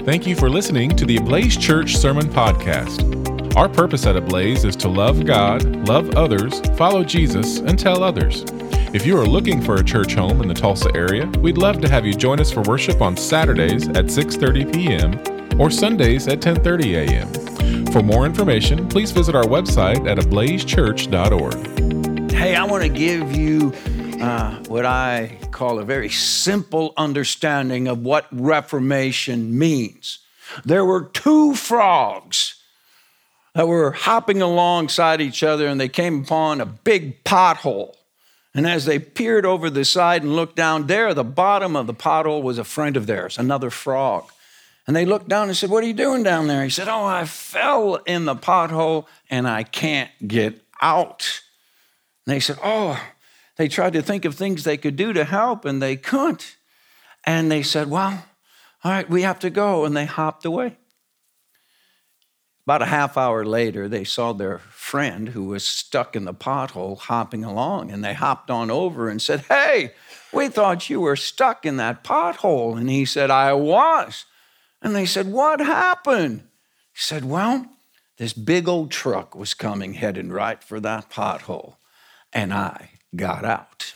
Thank you for listening to the Ablaze Church Sermon Podcast. Our purpose at Ablaze is to love God, love others, follow Jesus, and tell others. If you are looking for a church home in the Tulsa area, we'd love to have you join us for worship on Saturdays at 6:30 p.m. or Sundays at 10:30 a.m. For more information, please visit our website at ablazechurch.org. Hey, I want to give you what I call a very simple understanding of what Reformation means. There were two frogs that were hopping alongside each other, and they came upon a big pothole. And as they peered over the side and looked down there, at the bottom of the pothole was a friend of theirs, another frog. And they looked down and said, "What are you doing down there?" He said, "Oh, I fell in the pothole and I can't get out." And they said, they tried to think of things they could do to help, and they couldn't. And they said, "Well, all right, we have to go." And they hopped away. About a half hour later, they saw their friend who was stuck in the pothole hopping along, and they hopped on over and said, "Hey, we thought you were stuck in that pothole." And he said, "I was." And they said, "What happened?" He said, "Well, this big old truck was coming heading right for that pothole, and I got out."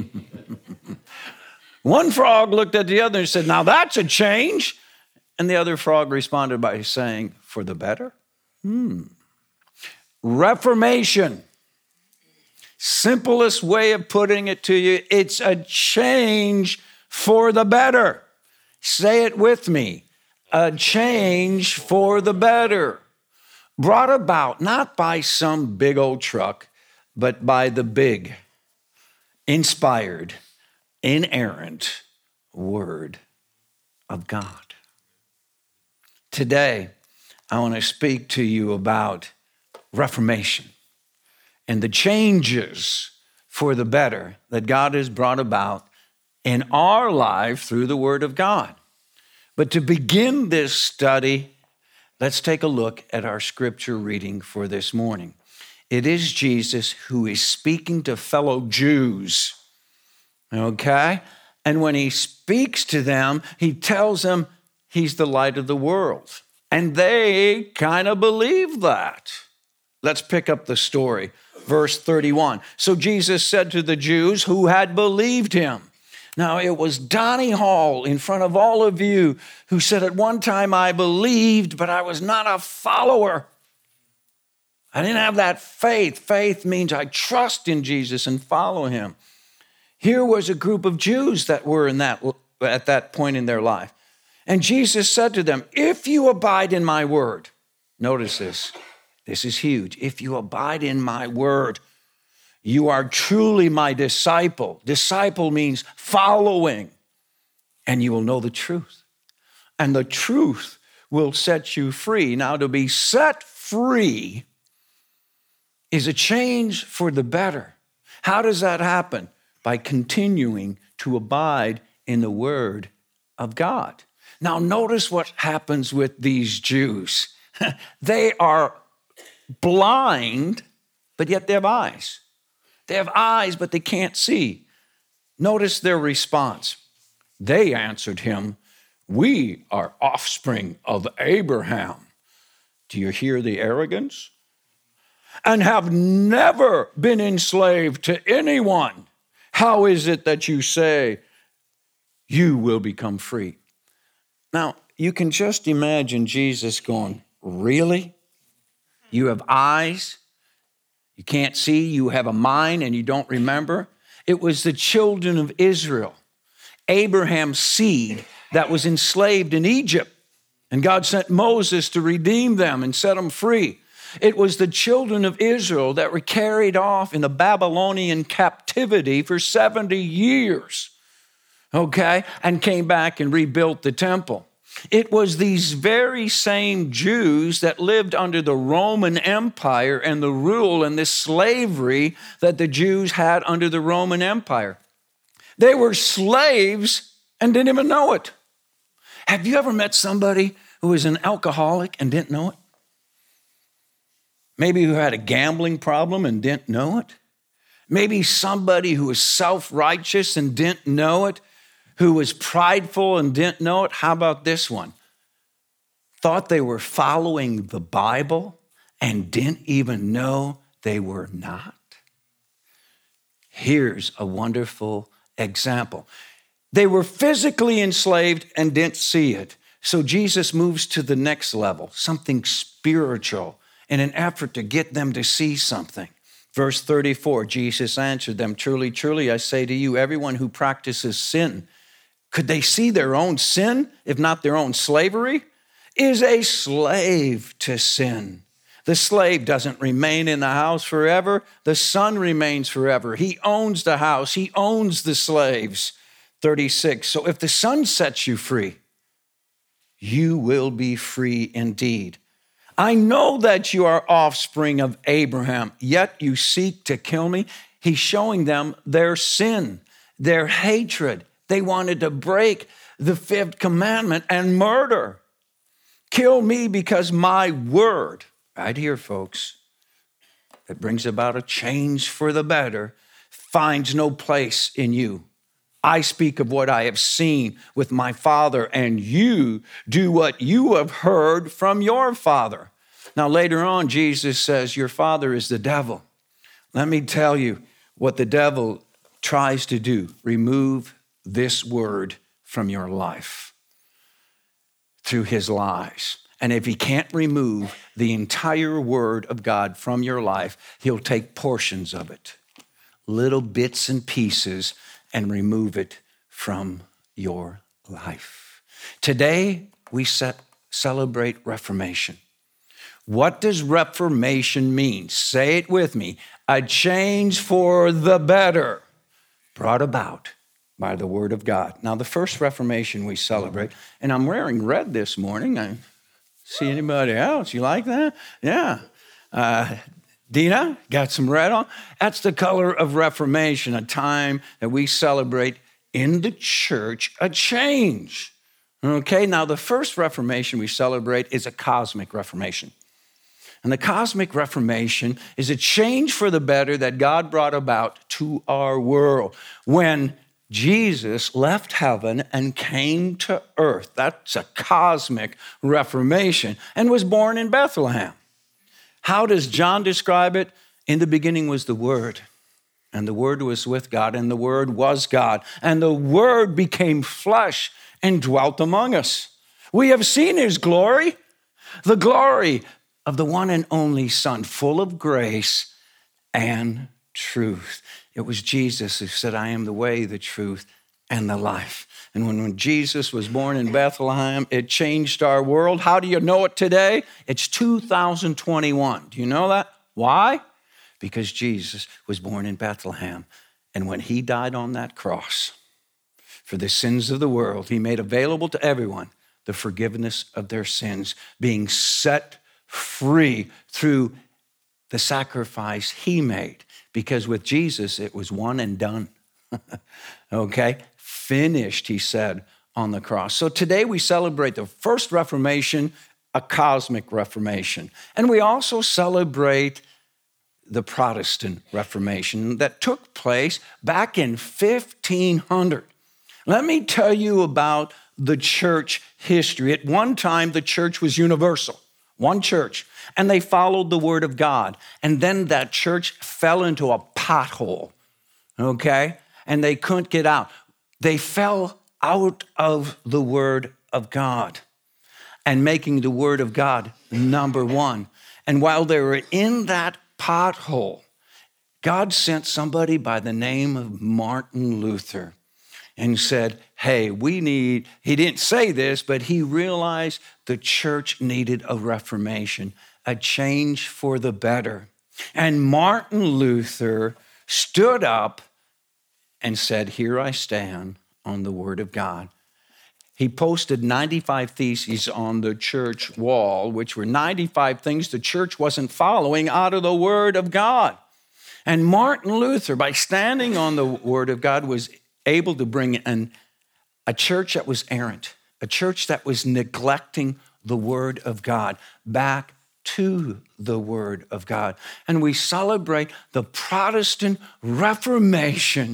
One frog looked at the other and said, "Now that's a change." And the other frog responded by saying, "For the better?" Reformation. Simplest way of putting it to you, it's a change for the better. Say it with me. A change for the better. Brought about not by some big old truck, but by the big, inspired, inerrant Word of God. Today, I want to speak to you about Reformation and the changes for the better that God has brought about in our life through the Word of God. But to begin this study, let's take a look at our scripture reading for this morning. It is Jesus who is speaking to fellow Jews, okay? And when he speaks to them, he tells them he's the light of the world. And they kind of believe that. Let's pick up the story. Verse 31. So Jesus said to the Jews who had believed him. Now, it was Donnie Hall in front of all of you who said at one time, "I believed, but I was not a follower. I didn't have that faith." Faith means I trust in Jesus and follow him. Here was a group of Jews that were at that point in their life. And Jesus said to them, "If you abide in my word," notice this, this is huge. "If you abide in my word, you are truly my disciple." Disciple means following. "And you will know the truth. And the truth will set you free." Now, to be set free is a change for the better. How does that happen? By continuing to abide in the Word of God. Now, notice what happens with these Jews. They are blind, but yet they have eyes. They have eyes, but they can't see. Notice their response. They answered him, "We are offspring of Abraham." Do you hear the arrogance? "And have never been enslaved to anyone. How is it that you say you will become free?" Now, you can just imagine Jesus going, "Really? You have eyes? You can't see? You have a mind and you don't remember?" It was the children of Israel, Abraham's seed, that was enslaved in Egypt. And God sent Moses to redeem them and set them free. It was the children of Israel that were carried off in the Babylonian captivity for 70 years, okay, and came back and rebuilt the temple. It was these very same Jews that lived under the Roman Empire and the rule and the slavery that the Jews had under the Roman Empire. They were slaves and didn't even know it. Have you ever met somebody who was an alcoholic and didn't know it? Maybe who had a gambling problem and didn't know it? Maybe somebody who was self-righteous and didn't know it, who was prideful and didn't know it. How about this one? thought they were following the Bible and didn't even know they were not? Here's a wonderful example. They were physically enslaved and didn't see it. So Jesus moves to the next level, something spiritual, in an effort to get them to see something. Verse 34, Jesus answered them, "Truly, truly, I say to you, everyone who practices sin," could they see their own sin, if not their own slavery? "Is a slave to sin. The slave doesn't remain in the house forever. The son remains forever. He owns the house. He owns the slaves." 36, "So if the son sets you free, you will be free indeed. I know that you are offspring of Abraham, yet you seek to kill me." He's showing them their sin, their hatred. They wanted to break the fifth commandment and murder. "Kill me because my word," right here, folks, that brings about a change for the better, "finds no place in you. I speak of what I have seen with my Father, and you do what you have heard from your father." Now, later on, Jesus says, "Your father is the devil." Let me tell you what the devil tries to do: remove this word from your life through his lies. And if he can't remove the entire word of God from your life, he'll take portions of it, little bits and pieces, and remove it from your life. Today, we celebrate Reformation. What does Reformation mean? Say it with me. A change for the better, brought about by the Word of God. Now, the first Reformation we celebrate, and I'm wearing red this morning. I see anybody else? You like that? Yeah. Dina, got some red on? That's the color of Reformation, a time that we celebrate in the church a change. Okay, now the first Reformation we celebrate is a cosmic Reformation. And the cosmic Reformation is a change for the better that God brought about to our world when Jesus left heaven and came to earth. That's a cosmic Reformation, and was born in Bethlehem. How does John describe it? In the beginning was the Word, and the Word was with God, and the Word was God, and the Word became flesh and dwelt among us. We have seen his glory, the glory of the one and only Son, full of grace and truth. It was Jesus who said, "I am the way, the truth, and the life." And when Jesus was born in Bethlehem, it changed our world. How do you know it today? It's 2021. Do you know that? Why? Because Jesus was born in Bethlehem. And when he died on that cross for the sins of the world, he made available to everyone the forgiveness of their sins, being set free through the sacrifice he made. Because with Jesus, it was one and done. Okay? Finished, he said on the cross. So today we celebrate the first Reformation, a cosmic Reformation. And we also celebrate the Protestant Reformation that took place back in 1500. Let me tell you about the church history. At one time, the church was universal, one church, and they followed the word of God. And then that church fell into a pothole, okay? And they couldn't get out. They fell out of the word of God and making the word of God number one. And while they were in that pothole, God sent somebody by the name of Martin Luther and said, hey, he didn't say this, but he realized the church needed a reformation, a change for the better. And Martin Luther stood up and said, here I stand on the word of God. He posted 95 theses on the church wall, which were 95 things the church wasn't following out of the word of God. And Martin Luther, by standing on the word of God, was able to bring in a church that was errant, a church that was neglecting the word of God back to the word of God. And we celebrate the Protestant Reformation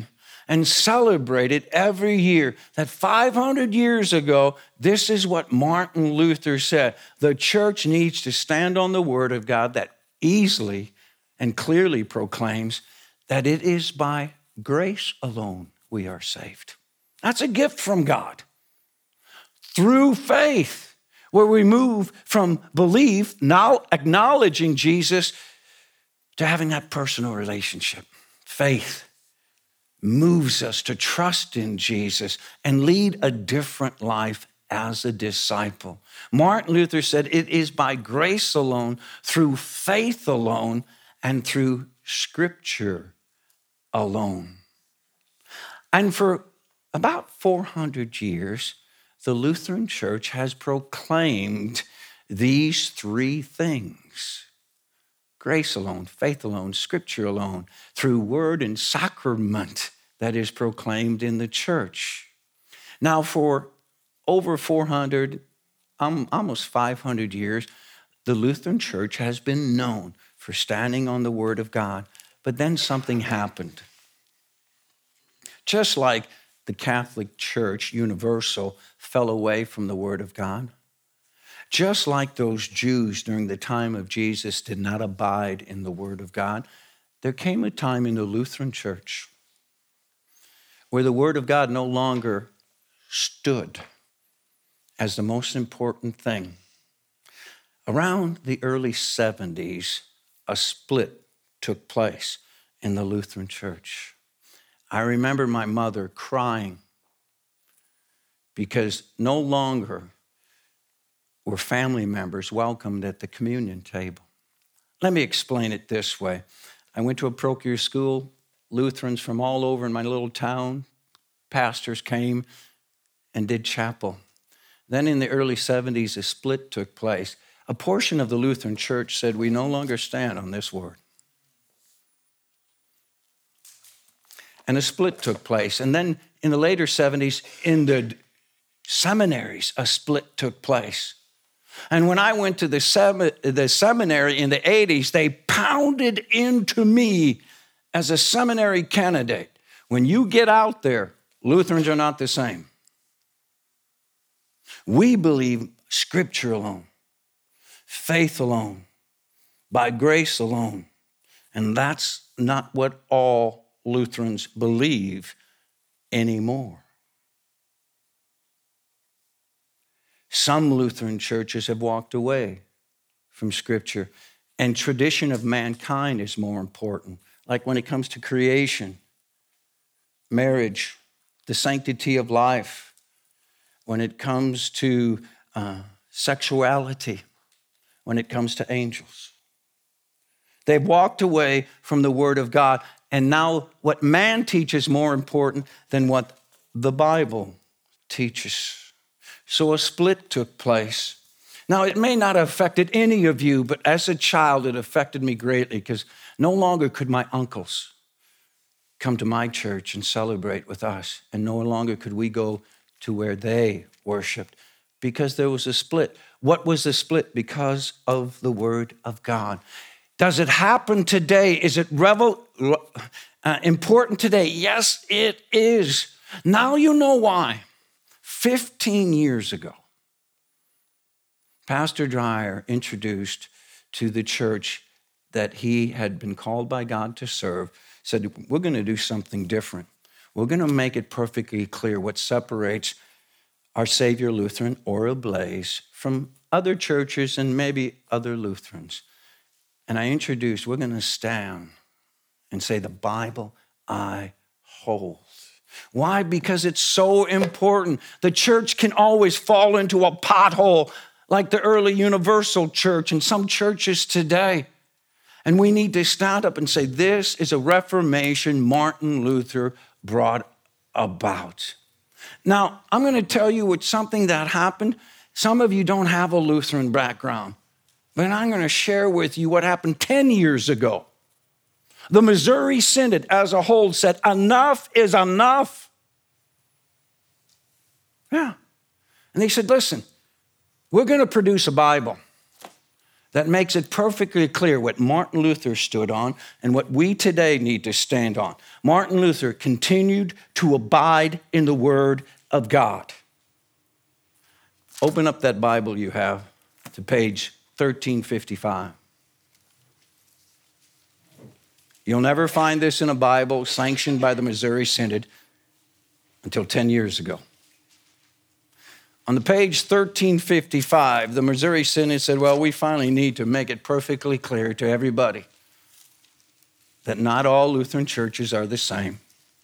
and celebrate it every year. That 500 years ago, this is what Martin Luther said. The church needs to stand on the word of God that easily and clearly proclaims that it is by grace alone we are saved. That's a gift from God. Through faith, where we move from belief, now acknowledging Jesus, to having that personal relationship. Faith moves us to trust in Jesus and lead a different life as a disciple. Martin Luther said, it is by grace alone, through faith alone, and through Scripture alone. And for about 400 years, the Lutheran Church has proclaimed these three things: grace alone, faith alone, Scripture alone, through word and sacrament that is proclaimed in the church. Now, for over 400, almost 500 years, the Lutheran Church has been known for standing on the Word of God. But then something happened. Just like the Catholic Church, universal, fell away from the Word of God, just like those Jews during the time of Jesus did not abide in the Word of God, there came a time in the Lutheran Church where the Word of God no longer stood as the most important thing. Around the early 70s, a split took place in the Lutheran Church. I remember my mother crying because no longer were family members welcomed at the communion table. Let me explain it this way. I went to a parochial school. Lutherans from all over in my little town, pastors came and did chapel. Then in the early 70s, a split took place. A portion of the Lutheran Church said, we no longer stand on this word. And a split took place. And then in the later 70s, in the seminaries, a split took place. And when I went to the seminary in the 80s, they pounded into me as a seminary candidate. When you get out there, Lutherans are not the same. We believe Scripture alone, faith alone, by grace alone. And that's not what all Lutherans believe anymore. Some Lutheran churches have walked away from Scripture, and tradition of mankind is more important. Like when it comes to creation, marriage, the sanctity of life, when it comes to sexuality, when it comes to angels. They've walked away from the Word of God, and now what man teaches is more important than what the Bible teaches. So a split took place. Now, it may not have affected any of you, but as a child, it affected me greatly because no longer could my uncles come to my church and celebrate with us, and no longer could we go to where they worshiped because there was a split. What was the split? Because of the Word of God. Does it happen today? Is it important today? Yes, it is. Now you know why. 15 years ago, Pastor Dreyer introduced to the church that he had been called by God to serve, said, we're going to do something different. We're going to make it perfectly clear what separates our Savior Lutheran or Ablaze from other churches and maybe other Lutherans. And I introduced, we're going to stand and say, the Bible I hold. Why? Because it's so important. The church can always fall into a pothole like the early universal church and some churches today. And we need to stand up and say, this is a reformation Martin Luther brought about. Now, I'm going to tell you what's something that happened. Some of you don't have a Lutheran background, but I'm going to share with you what happened 10 years ago. The Missouri Synod as a whole said, enough is enough. Yeah. And they said, listen, we're going to produce a Bible that makes it perfectly clear what Martin Luther stood on and what we today need to stand on. Martin Luther continued to abide in the Word of God. Open up that Bible you have to page 1355. You'll never find this in a Bible sanctioned by the Missouri Synod until 10 years ago. On the page 1355, the Missouri Synod said, well, we finally need to make it perfectly clear to everybody that not all Lutheran churches are the same.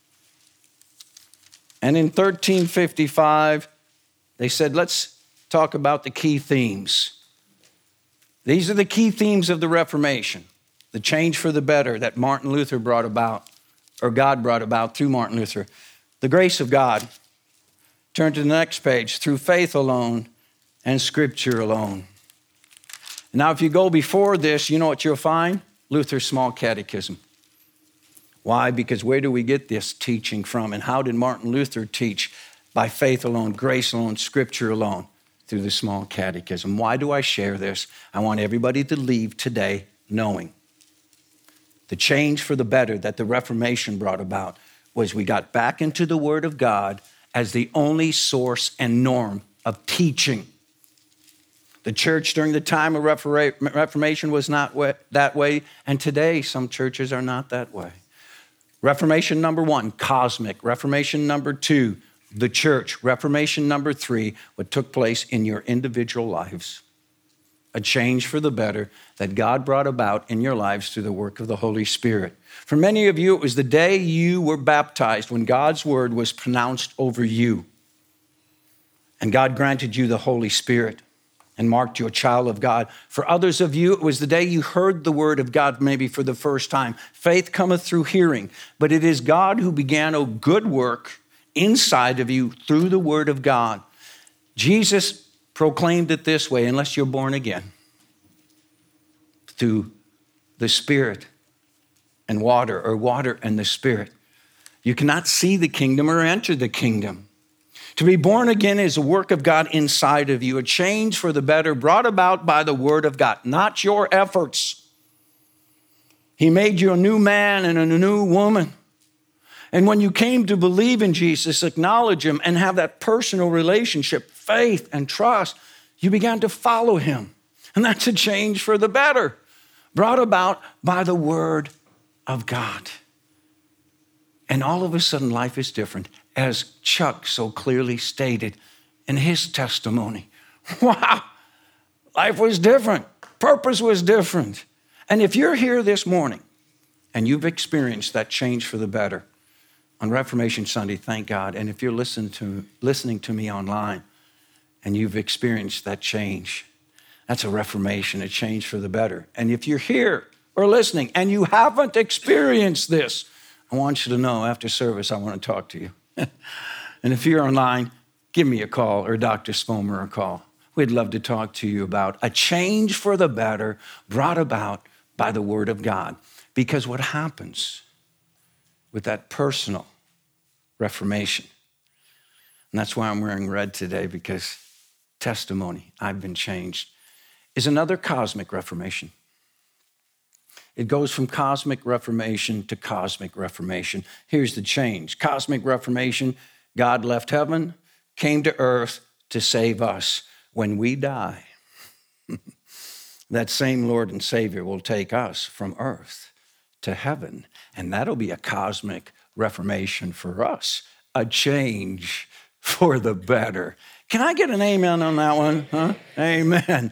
And in 1355, they said, let's talk about the key themes. These are the key themes of the Reformation, the change for the better that Martin Luther brought about, or God brought about through Martin Luther. The grace of God. Turn to the next page. Through faith alone and Scripture alone. Now, if you go before this, you know what you'll find? Luther's Small Catechism. Why? Because where do we get this teaching from? And how did Martin Luther teach? By faith alone, grace alone, Scripture alone, through the Small Catechism. Why do I share this? I want everybody to leave today knowing the change for the better that the Reformation brought about was we got back into the Word of God as the only source and norm of teaching. The church during the time of Reformation was not that way, and today some churches are not that way. Reformation number 1, cosmic. Reformation number 2, the church. Reformation number 3, what took place in your individual lives. A change for the better that God brought about in your lives through the work of the Holy Spirit. For many of you, it was the day you were baptized when God's word was pronounced over you. And God granted you the Holy Spirit and marked you a child of God. For others of you, it was the day you heard the word of God maybe for the first time. Faith cometh through hearing, but it is God who began a good work inside of you through the word of God. Jesus proclaimed it this way, unless you're born again, through the Spirit and water, or water and the Spirit. You cannot see the kingdom or enter the kingdom. To be born again is a work of God inside of you, a change for the better brought about by the word of God, not your efforts. He made you a new man and a new woman. And when you came to believe in Jesus, acknowledge him, and have that personal relationship, faith and trust, you began to follow him. And that's a change for the better, brought about by the word of God. And all of a sudden, life is different, as Chuck so clearly stated in his testimony. Wow, life was different. Purpose was different. And if you're here this morning and you've experienced that change for the better, on Reformation Sunday, thank God. And if you're listening to me online and you've experienced that change, that's a reformation, a change for the better. And if you're here or listening and you haven't experienced this, I want you to know after service, I want to talk to you. And if you're online, give me a call, or Dr. Spomer a call. We'd love to talk to you about a change for the better brought about by the word of God. Because what happens with that personal reformation, and that's why I'm wearing red today, because testimony, I've been changed, is another cosmic reformation. It goes from cosmic reformation to cosmic reformation. Here's the change. Cosmic reformation, God left heaven, came to earth to save us. When we die, that same Lord and Savior will take us from earth to heaven. And that'll be a cosmic reformation for us, a change for the better. Can I get an amen on that one? Huh? Amen.